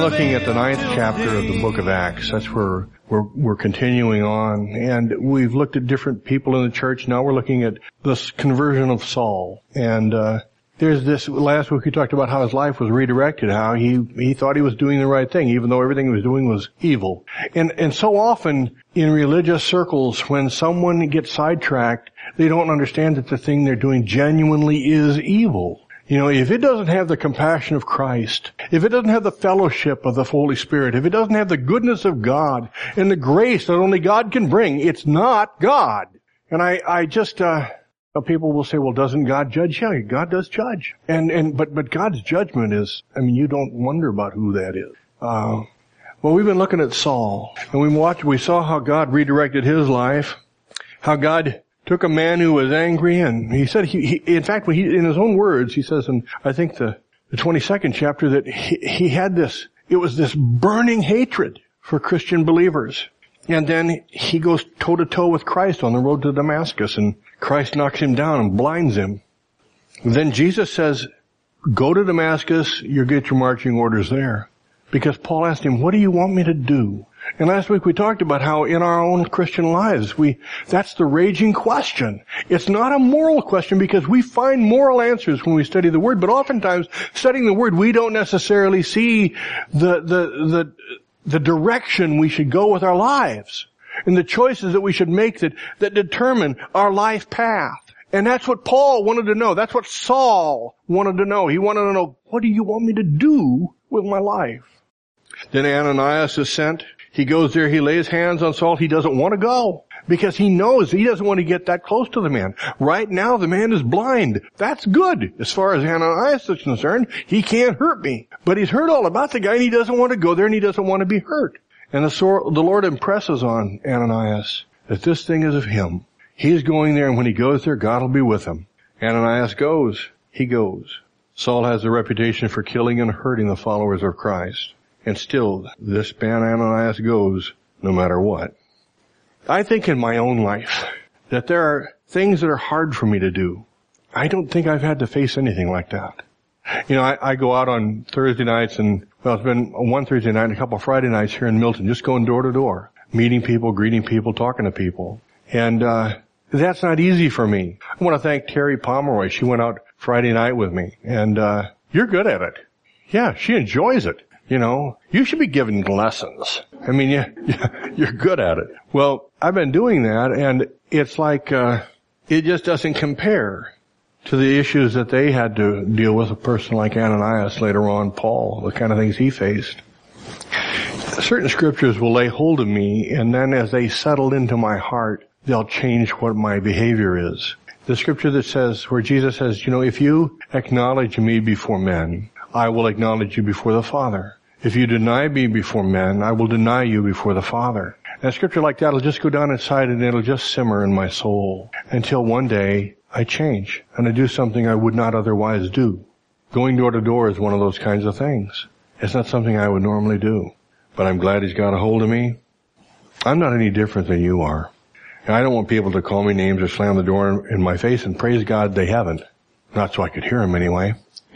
looking at the 9th chapter of the book of Acts. That's where we're continuing on. And we've looked at different people in the church. Now we're looking at this conversion of Saul. And there's this, last week we talked about how his life was redirected, how he thought he was doing the right thing, even though everything he was doing was evil. And so often in religious circles, when someone gets sidetracked, they don't understand that the thing they're doing genuinely is evil. You know, if it doesn't have the compassion of Christ, if it doesn't have the fellowship of the Holy Spirit, if it doesn't have the goodness of God and the grace that only God can bring, it's not God. And I just, people will say, well, doesn't God judge? Yeah, God does judge. But God's judgment is, you don't wonder about who that is. Well, we've been looking at Saul, and we saw how God redirected his life, how God took a man who was angry, and he said, in fact, in his own words, he says in, I think the 22nd chapter, that he had it was this burning hatred for Christian believers. And then he goes toe to toe with Christ on the road to Damascus, and Christ knocks him down and blinds him. And then Jesus says, go to Damascus, you'll get your marching orders there. Because Paul asked him, what do you want me to do? And last week we talked about how in our own Christian lives, that's the raging question. It's not a moral question because we find moral answers when we study the Word, but oftentimes studying the Word, we don't necessarily see the direction we should go with our lives and the choices that we should make that determine our life path. And that's what Paul wanted to know. That's what Saul wanted to know. He wanted to know, what do you want me to do with my life? Then Ananias is sent. He goes there, he lays hands on Saul. He doesn't want to go because he knows he doesn't want to get that close to the man. Right now the man is blind. That's good. As far as Ananias is concerned, he can't hurt me. But he's heard all about the guy and he doesn't want to go there and he doesn't want to be hurt. And the Lord impresses on Ananias that this thing is of him. He's going there, and when he goes there, God will be with him. Ananias goes. He goes. Saul has a reputation for killing and hurting the followers of Christ. And still, this man Ananias goes no matter what. I think in my own life that there are things that are hard for me to do. I don't think I've had to face anything like that. You know, I go out on Thursday nights and, well, it's been one Thursday night and a couple of Friday nights here in Milton, just going door to door, meeting people, greeting people, talking to people. And that's not easy for me. I want to thank Terry Pomeroy. She went out Friday night with me. And you're good at it. Yeah, she enjoys it. You know, you should be giving lessons. I mean, you're good at it. Well, I've been doing that, and it's like it just doesn't compare to the issues that they had to deal with, a person like Ananias, later on Paul, the kind of things he faced. Certain scriptures will lay hold of me, and then as they settle into my heart, they'll change what my behavior is. The scripture that says, where Jesus says, you know, if you acknowledge me before men, I will acknowledge you before the Father. If you deny me before men, I will deny you before the Father. And a scripture like that will just go down inside and it'll just simmer in my soul until one day I change and I do something I would not otherwise do. Going door to door is one of those kinds of things. It's not something I would normally do. But I'm glad he's got a hold of me. I'm not any different than you are. And I don't want people to call me names or slam the door in my face, and praise God they haven't. Not so I could hear them anyway.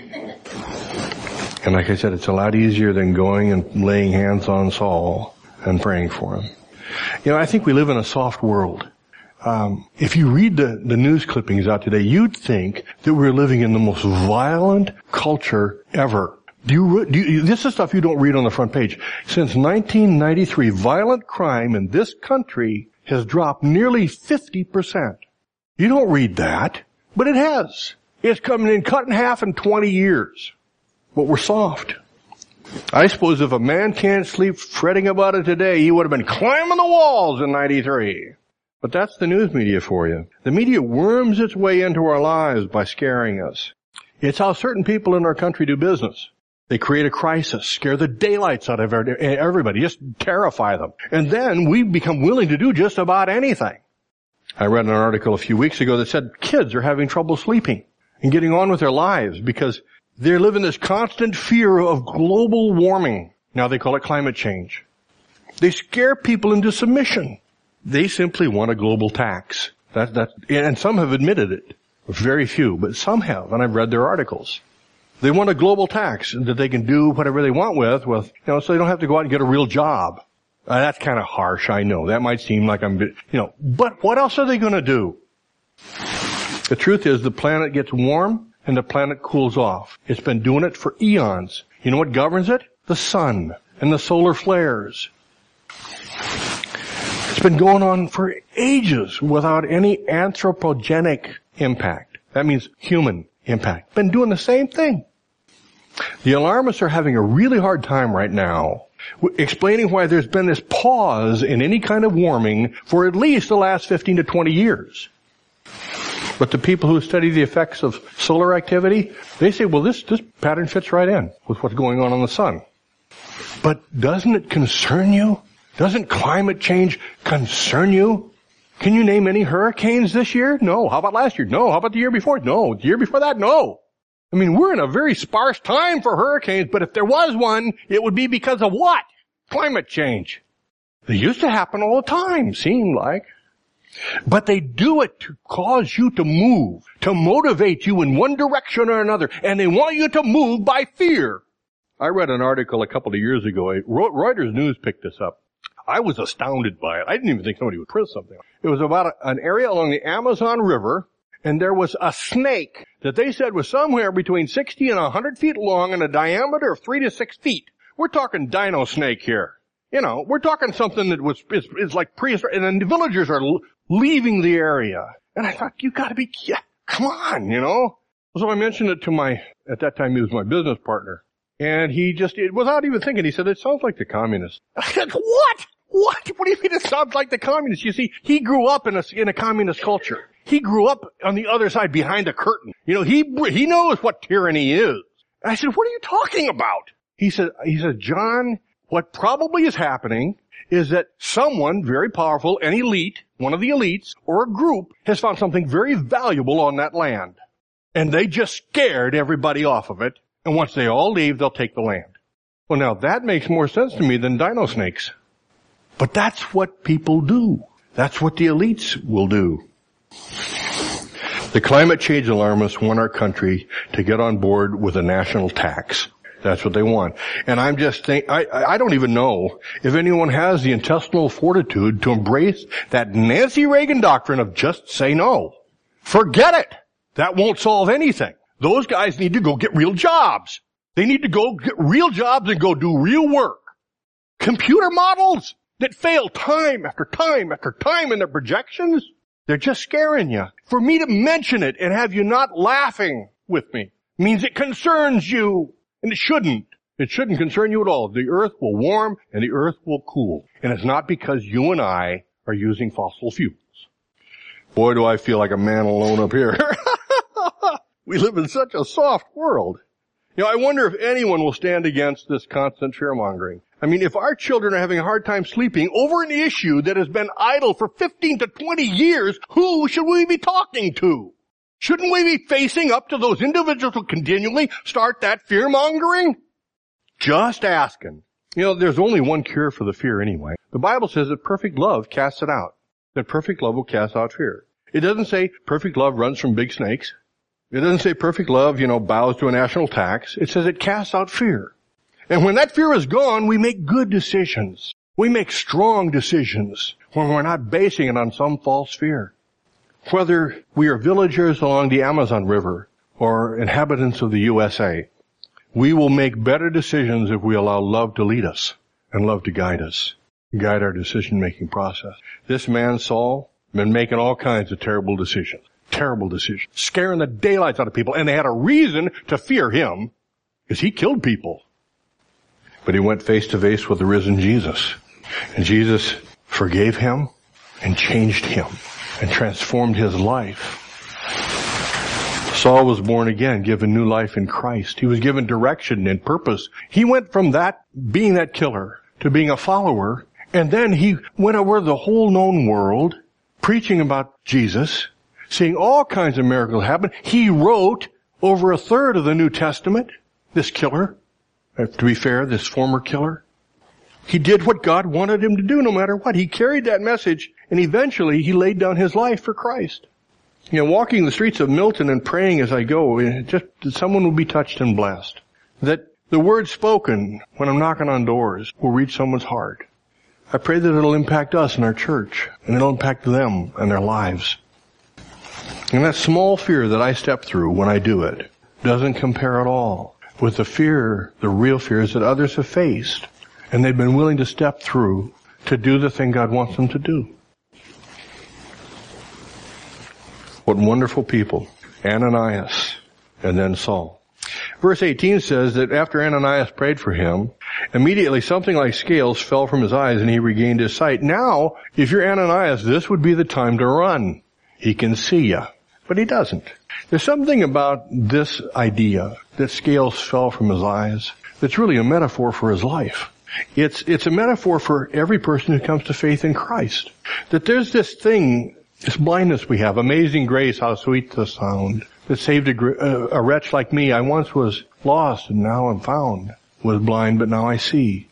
And like I said, it's a lot easier than going and laying hands on Saul and praying for him. You know, I think we live in a soft world. If you read the news clippings out today, you'd think that we're living in the most violent culture ever. This is stuff you don't read on the front page. Since 1993, violent crime in this country has dropped nearly 50%. You don't read that, but it has. It's cut in half in 20 years. But we're soft. I suppose if a man can't sleep fretting about it today, he would have been climbing the walls in 93. But that's the news media for you. The media worms its way into our lives by scaring us. It's how certain people in our country do business. They create a crisis, scare the daylights out of everybody, just terrify them. And then we become willing to do just about anything. I read an article a few weeks ago that said kids are having trouble sleeping and getting on with their lives because they're living this constant fear of global warming. Now they call it climate change. They scare people into submission. They simply want a global tax. And some have admitted it. Very few, but some have, and I've read their articles. They want a global tax that they can do whatever they want with, so they don't have to go out and get a real job. That's kind of harsh, I know. That might seem like but what else are they going to do? The truth is the planet gets warm and the planet cools off. It's been doing it for eons. You know what governs it? The sun and the solar flares. It's been going on for ages without any anthropogenic impact. That means human impact. Been doing the same thing. The alarmists are having a really hard time right now explaining why there's been this pause in any kind of warming for at least the last 15 to 20 years. But the people who study the effects of solar activity, they say, well, this pattern fits right in with what's going on the sun. But doesn't it concern you? Doesn't climate change concern you? Can you name any hurricanes this year? No. How about last year? No. How about the year before? No. The year before that? No. I mean, we're in a very sparse time for hurricanes, but if there was one, it would be because of what? Climate change. They used to happen all the time, seemed like. But they do it to cause you to move, to motivate you in one direction or another, and they want you to move by fear. I read an article a couple of years ago. Reuters News picked this up. I was astounded by it. I didn't even think somebody would print something. It was about an area along the Amazon River, and there was a snake that they said was somewhere between 60 and 100 feet long and a diameter of 3 to 6 feet. We're talking dino snake here. We're talking something that is like prehistoric, and then the villagers are leaving the area. And I thought, you gotta be, come on, So I mentioned it to at that time he was my business partner. And he without even thinking, he said, it sounds like the communists. I said, what? What? What do you mean it sounds like the communists? You see, he grew up in a communist culture. He grew up on the other side behind the curtain. He knows what tyranny is. And I said, what are you talking about? He said, John, what probably is happening is that someone very powerful, an elite, one of the elites, or a group has found something very valuable on that land. And they just scared everybody off of it. And once they all leave, they'll take the land. Well, now that makes more sense to me than dino snakes. But that's what people do. That's what the elites will do. The climate change alarmists want our country to get on board with a national tax. That's what they want. And I'm just I don't even know if anyone has the intestinal fortitude to embrace that Nancy Reagan doctrine of just say no. Forget it. That won't solve anything. Those guys need to go get real jobs. They need to go get real jobs and go do real work. Computer models that fail time after time after time in their projections, they're just scaring you. For me to mention it and have you not laughing with me means it concerns you. And it shouldn't. It shouldn't concern you at all. The earth will warm and the earth will cool. And it's not because you and I are using fossil fuels. Boy, do I feel like a man alone up here. We live in such a soft world. I wonder if anyone will stand against this constant fear-mongering. I mean, if our children are having a hard time sleeping over an issue that has been idle for 15 to 20 years, who should we be talking to? Shouldn't we be facing up to those individuals who continually start that fear-mongering? Just asking. There's only one cure for the fear anyway. The Bible says that perfect love casts it out. That perfect love will cast out fear. It doesn't say perfect love runs from big snakes. It doesn't say perfect love, bows to a national tax. It says it casts out fear. And when that fear is gone, we make good decisions. We make strong decisions when we're not basing it on some false fear. Whether we are villagers along the Amazon River or inhabitants of the USA, we will make better decisions if we allow love to lead us and love to guide us, guide our decision-making process. This man, Saul, been making all kinds of terrible decisions, scaring the daylights out of people, and they had a reason to fear him because he killed people. But he went face to face with the risen Jesus, and Jesus forgave him and changed him and transformed his life. Saul was born again, given new life in Christ. He was given direction and purpose. He went from that, being that killer, to being a follower, and then he went over the whole known world, preaching about Jesus, seeing all kinds of miracles happen. He wrote over a third of the New Testament, this killer, to be fair, this former killer. He did what God wanted him to do no matter what. He carried that message, and eventually he laid down his life for Christ. Walking the streets of Milton and praying as I go, just that someone will be touched and blessed. That the word spoken when I'm knocking on doors will reach someone's heart. I pray that it'll impact us in our church, and it'll impact them and their lives. And that small fear that I step through when I do it doesn't compare at all with the fear, the real fears that others have faced, and they've been willing to step through to do the thing God wants them to do. What wonderful people. Ananias and then Saul. Verse 18 says that after Ananias prayed for him, immediately something like scales fell from his eyes and he regained his sight. Now, if you're Ananias, this would be the time to run. He can see you, but he doesn't. There's something about this idea that scales fell from his eyes that's really a metaphor for his life. It's a metaphor for every person who comes to faith in Christ. That there's this thing, this blindness we have. Amazing grace, how sweet the sound that saved a wretch like me. I once was lost and now I'm found. Was blind, but now I see.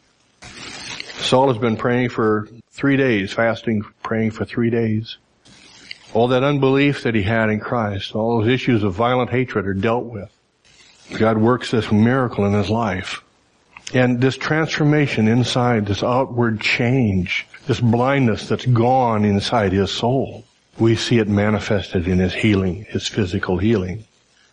Saul has been praying for 3 days, fasting, praying for 3 days. All that unbelief that he had in Christ, all those issues of violent hatred are dealt with. God works this miracle in his life. And this transformation inside, this outward change, this blindness that's gone inside his soul, we see it manifested in his healing, his physical healing.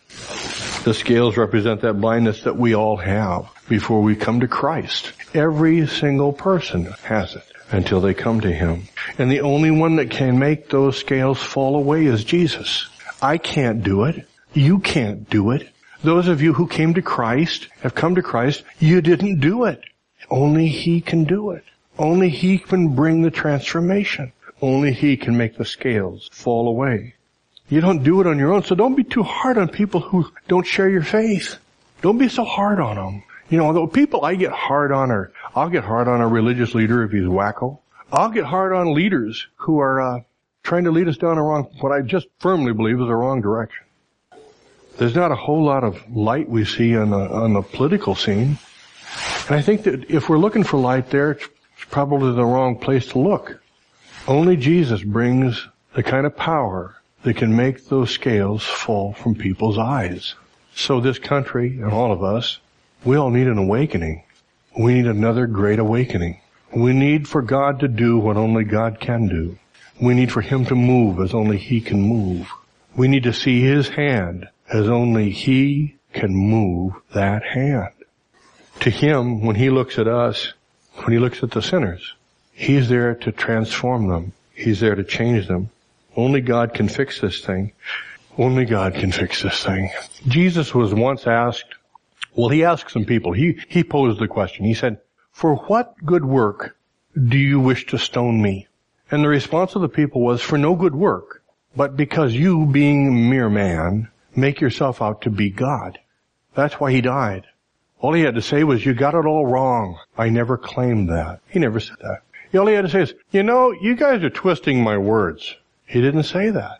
The scales represent that blindness that we all have before we come to Christ. Every single person has it until they come to him. And the only one that can make those scales fall away is Jesus. I can't do it. You can't do it. Those of you who came to Christ, have come to Christ, you didn't do it. Only he can do it. Only he can bring the transformation. Only he can make the scales fall away. You don't do it on your own, so don't be too hard on people who don't share your faith. Don't be so hard on them. The people I get hard on are, I'll get hard on a religious leader if he's wacko. I'll get hard on leaders who are trying to lead us down what I just firmly believe is the wrong direction. There's not a whole lot of light we see on the political scene. And I think that if we're looking for light there, it's probably the wrong place to look. Only Jesus brings the kind of power that can make those scales fall from people's eyes. So this country and all of us, we all need an awakening. We need another great awakening. We need for God to do what only God can do. We need for him to move as only he can move. We need to see his hand as only he can move that hand. To him, when he looks at us, when he looks at the sinners, he's there to transform them. He's there to change them. Only God can fix this thing. Only God can fix this thing. Jesus was once asked, he asked some people, he posed the question. He said, "For what good work do you wish to stone me?" And the response of the people was, "For no good work, but because you, being a mere man, make yourself out to be God." That's why he died. All he had to say was, "You got it all wrong. I never claimed that." He never said that. All he had to say is, "You guys are twisting my words." He didn't say that.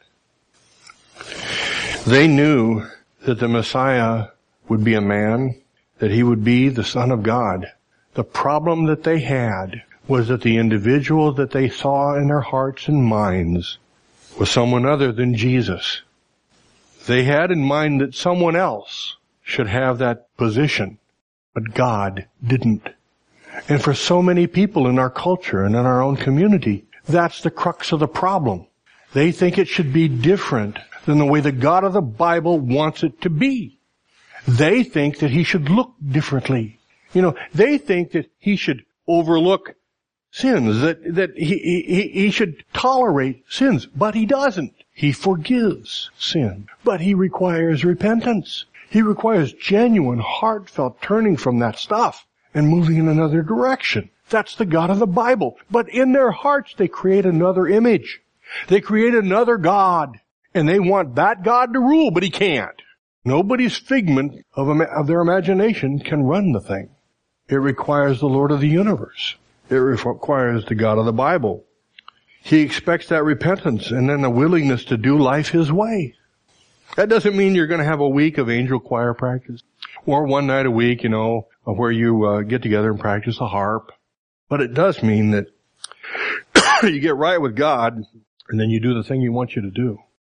They knew that the Messiah would be a man, that he would be the Son of God. The problem that they had was that the individual that they saw in their hearts and minds was someone other than Jesus. They had in mind that someone else should have that position, but God didn't. And for so many people in our culture and in our own community, that's the crux of the problem. They think it should be different than the way the God of the Bible wants it to be. They think that he should look differently. They think that he should overlook sins, that he should tolerate sins, but he doesn't. He forgives sin, but he requires repentance. He requires genuine, heartfelt turning from that stuff and moving in another direction. That's the God of the Bible. But in their hearts, they create another image. They create another God, and they want that God to rule, but he can't. Nobody's figment of their imagination can run the thing. It requires the Lord of the universe. It requires the God of the Bible. He expects that repentance and then a willingness to do life his way. That doesn't mean you're going to have a week of angel choir practice or one night a week, where you get together and practice the harp. But it does mean that you get right with God and then you do the thing he wants you to do.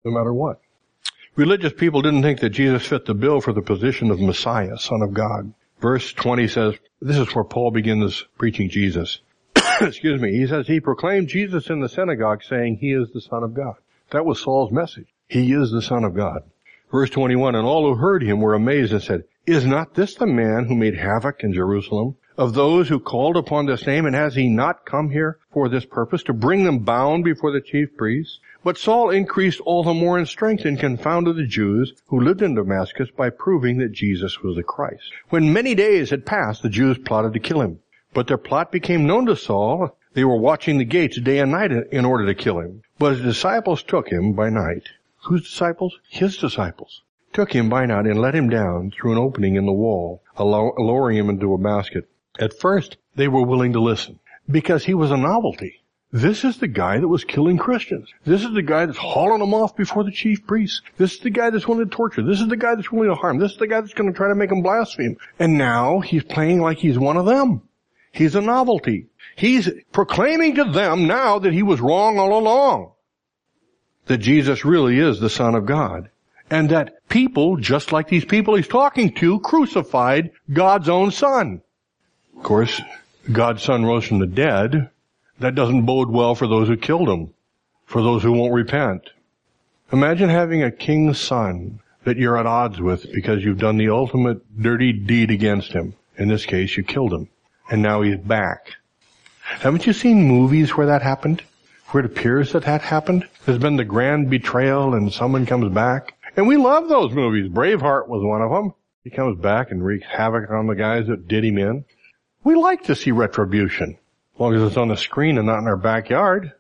no matter what. Religious people didn't think that Jesus fit the bill for the position of Messiah, Son of God. Verse 20 says, this is where Paul begins preaching Jesus. Excuse me. He says, he proclaimed Jesus in the synagogue, saying, he is the Son of God. That was Saul's message. He is the Son of God. Verse 21, and all who heard him were amazed and said, is not this the man who made havoc in Jerusalem of those who called upon this name? And has he not come here for this purpose, to bring them bound before the chief priests? But Saul increased all the more in strength and confounded the Jews who lived in Damascus by proving that Jesus was the Christ. When many days had passed, the Jews plotted to kill him. But their plot became known to Saul. They were watching the gates day and night in order to kill him. But his disciples took him by night. Whose disciples? His disciples. Took him by night and let him down through an opening in the wall, lowering him into a basket. At first, they were willing to listen because he was a novelty. This is the guy that was killing Christians. This is the guy that's hauling them off before the chief priests. This is the guy that's willing to torture. This is the guy that's willing to harm. This is the guy that's going to try to make them blaspheme. And now he's playing like he's one of them. He's a novelty. He's proclaiming to them now that he was wrong all along. That Jesus really is the Son of God. And that people, just like these people he's talking to, crucified God's own Son. Of course, God's Son rose from the dead. That doesn't bode well for those who killed him, for those who won't repent. Imagine having a king's son that you're at odds with because you've done the ultimate dirty deed against him. In this case, you killed him. And now he's back. Haven't you seen movies where that happened? Where it appears that happened? There's been the grand betrayal and someone comes back. And we love those movies. Braveheart was one of them. He comes back and wreaks havoc on the guys that did him in. We like to see retribution. As long as it's on the screen and not in our backyard.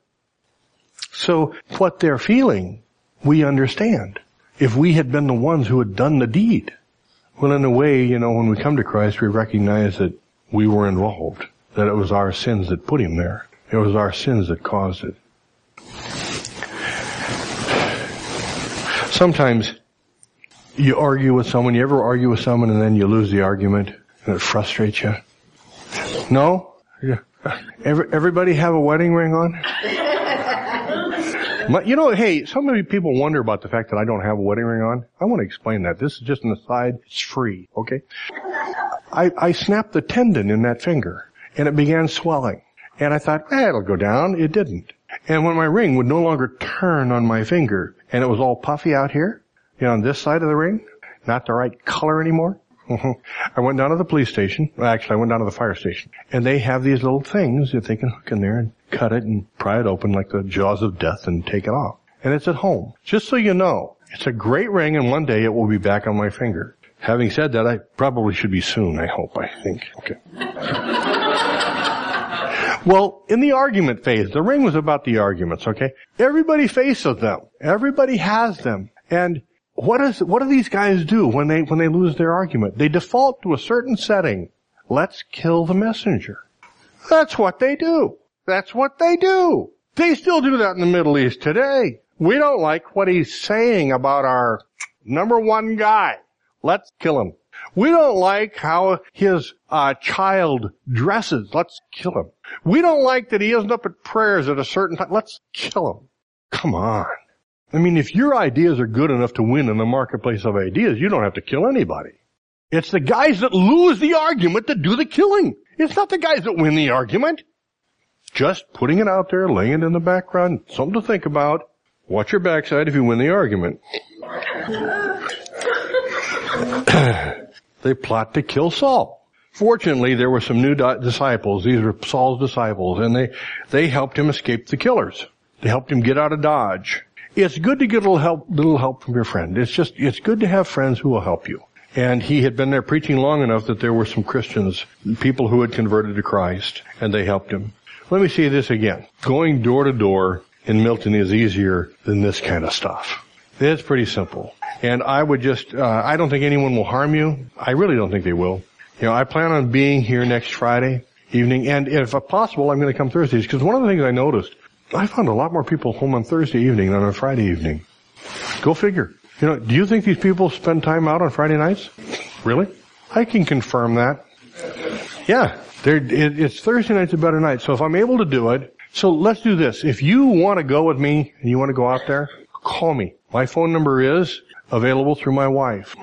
So what they're feeling, we understand. If we had been the ones who had done the deed. Well, in a way, when we come to Christ, we recognize that we were involved. That it was our sins that put him there. It was our sins that caused it. Sometimes you argue with someone. You ever argue with someone and then you lose the argument and it frustrates you? No? Everybody have a wedding ring on? Hey, so many people wonder about the fact that I don't have a wedding ring on. I want to explain that. This is just an aside. It's free, okay? I snapped the tendon in that finger, and it began swelling. And I thought, it'll go down. It didn't. And when my ring would no longer turn on my finger, and it was all puffy out here, on this side of the ring, not the right color anymore, I went down to the police station. Actually, I went down to the fire station. And they have these little things that they can hook in there and cut it and pry it open like the jaws of death and take it off. And it's at home. Just so you know, it's a great ring, and one day it will be back on my finger. Having said that, I probably should be soon, I think. Okay. Well, in the argument phase, the ring was about the arguments, okay? Everybody faces them. Everybody has them. And what do these guys do when they lose their argument? They default to a certain setting. Let's kill the messenger. That's what they do. That's what they do. They still do that in the Middle East today. We don't like what he's saying about our number one guy. Let's kill him. We don't like how his child dresses. Let's kill him. We don't like that he isn't up at prayers at a certain time. Let's kill him. Come on. I mean, if your ideas are good enough to win in the marketplace of ideas, you don't have to kill anybody. It's the guys that lose the argument that do the killing. It's not the guys that win the argument. Just putting it out there, laying it in the background, something to think about. Watch your backside if you win the argument. They plot to kill Saul. Fortunately, there were some new disciples. These were Saul's disciples, and they helped him escape the killers. They helped him get out of Dodge. It's good to get a little help from your friend. It's good to have friends who will help you. And he had been there preaching long enough that there were some Christians, people who had converted to Christ, and they helped him. Let me say this again. Going door to door in Milton is easier than this kind of stuff. It's pretty simple. And I would I don't think anyone will harm you. I really don't think they will. I plan on being here next Friday evening, and if possible, I'm going to come Thursdays, because one of the things I noticed, I found a lot more people home on Thursday evening than on Friday evening. Go figure. Do you think these people spend time out on Friday nights? Really? I can confirm that. Yeah. It's Thursday night's a better night. So if I'm able to do it, so let's do this. If you want to go with me and you want to go out there, call me. My phone number is available through my wife.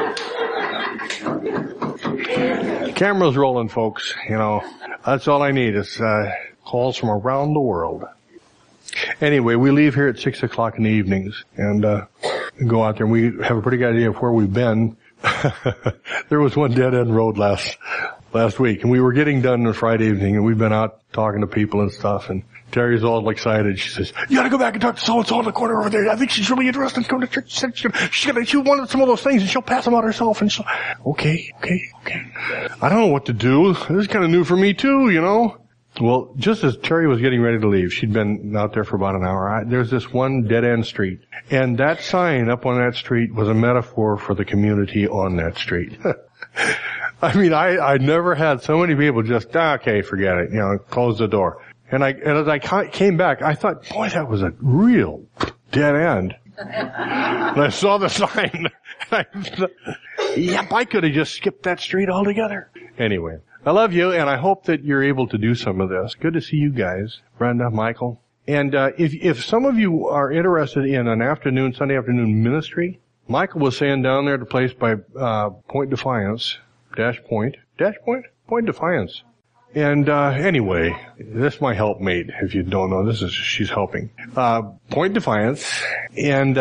Camera's rolling, folks. You know, that's all I need is calls from around the world. Anyway, we leave here at 6 o'clock in the evenings and go out there, and we have a pretty good idea of where we've been. There was one dead-end road last week, and we were getting done on Friday evening, and we've been out talking to people and stuff, and Terry's all excited. She says, "You gotta go back and talk to so-and-so in the corner over there. I think she's really interested in coming to church. She wanted some of those things, and she'll pass them out herself." And she'll, okay. I don't know what to do. This is kind of new for me too, you know. Well, just as Terry was getting ready to leave, she'd been out there for about an hour. There's this one dead-end street, and that sign up on that street was a metaphor for the community on that street. I mean, I never had so many people just, okay, forget it, you know, close the door. And as I came back, I thought, boy, that was a real dead end. And I saw the sign. Yep, I could have just skipped that street altogether. Anyway, I love you, and I hope that you're able to do some of this. Good to see you guys, Brenda, Michael. And if some of you are interested in an Sunday afternoon ministry, Michael was saying down there at the place by Point Defiance, Point Defiance. And anyway, this is my helpmate. If you don't know, she's helping. Point Defiance, and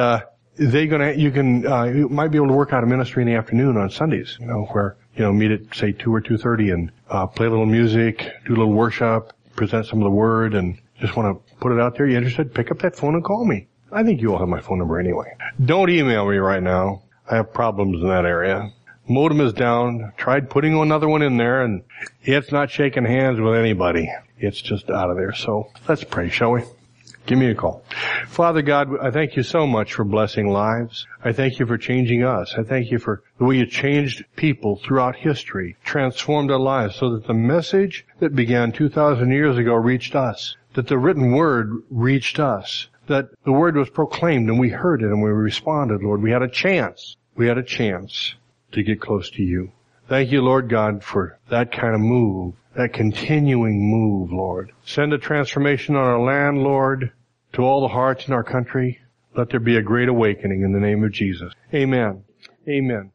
you might be able to work out a ministry in the afternoon on Sundays. You know, where meet at say 2 or 2:30 and play a little music, do a little worship, present some of the word, and just want to put it out there. You interested? Pick up that phone and call me. I think you all have my phone number anyway. Don't email me right now. I have problems in that area. Modem is down. Tried putting another one in there, and it's not shaking hands with anybody. It's just out of there. So let's pray, shall we? Give me a call. Father God, I thank you so much for blessing lives. I thank you for changing us. I thank you for the way you changed people throughout history, transformed our lives so that the message that began 2,000 years ago reached us, that the written word reached us, that the word was proclaimed and we heard it and we responded, Lord. We had a chance. To get close to you. Thank you, Lord God, for that kind of move, that continuing move, Lord. Send a transformation on our land, Lord, to all the hearts in our country. Let there be a great awakening in the name of Jesus. Amen. Amen.